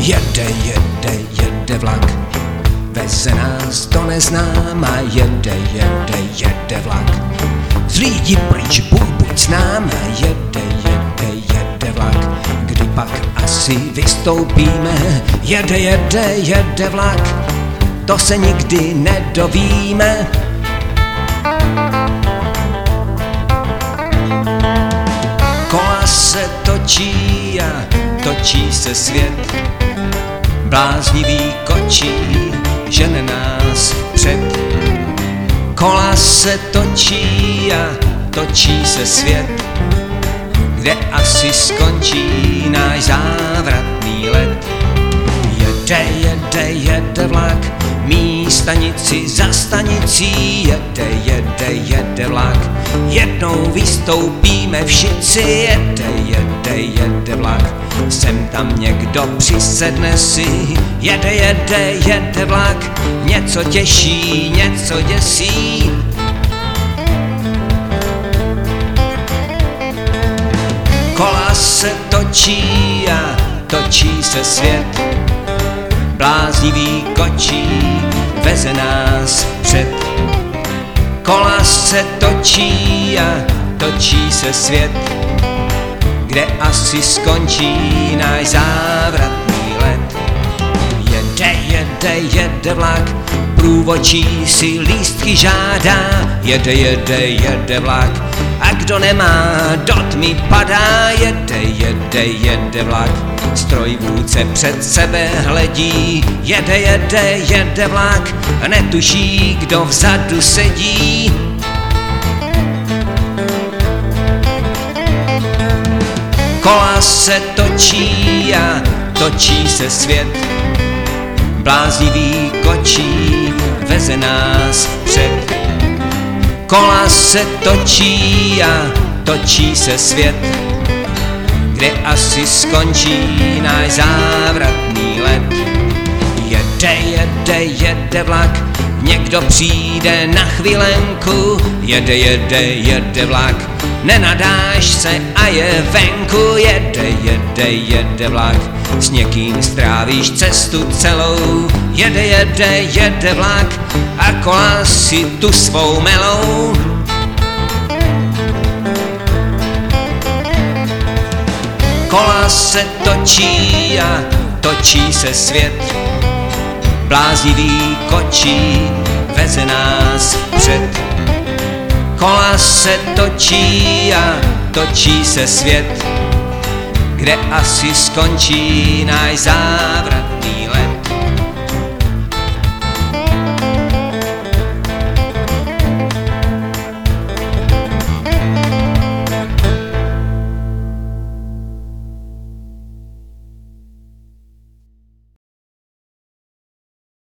Jede vlak, veze nás do neznáma. Jede vlak, z lidí pryč, buď s náma. Jede vlak, kdy pak asi vystoupíme. Jede vlak, to se nikdy nedovíme. Kola se točí a točí se svět, bláznivý kočí žene nás před. Kola se točí a točí se svět, kde asi skončí náš závratný let. Jede vlak, mí stanici za stanicí. Jede vlak, jednou vystoupíme všichni. Jede vlak, sem tam někdo přisedne si. Jede vlak, něco těší, něco děsí. Kola se točí a točí se svět, bláznivý kočí veze nás před. Kola se točí a točí se svět, kde asi skončí náš závratný let. Jede vlak, průvodčí si lístky žádá. Jede vlak, a kdo nemá, do tmy padá. Jede vlak, strojvůdce před sebe hledí. Jede vlak, netuší, kdo vzadu sedí. Kola se točí a točí se svět, bláznivý kočí veze nás před. Kola se točí a točí se svět, kde asi skončí náš závratný let. Jede vlak, někdo přijde na chvilenku. Jede vlak, nenadáš se a je venku. Jede vlak, s někým strávíš cestu celou. Jede vlak, a kola si tu svou melou. Kola se točí a točí se svět, bláznivý kočí veze nás před. Kola se točí a točí se svět, kde asi skončí náš závrat.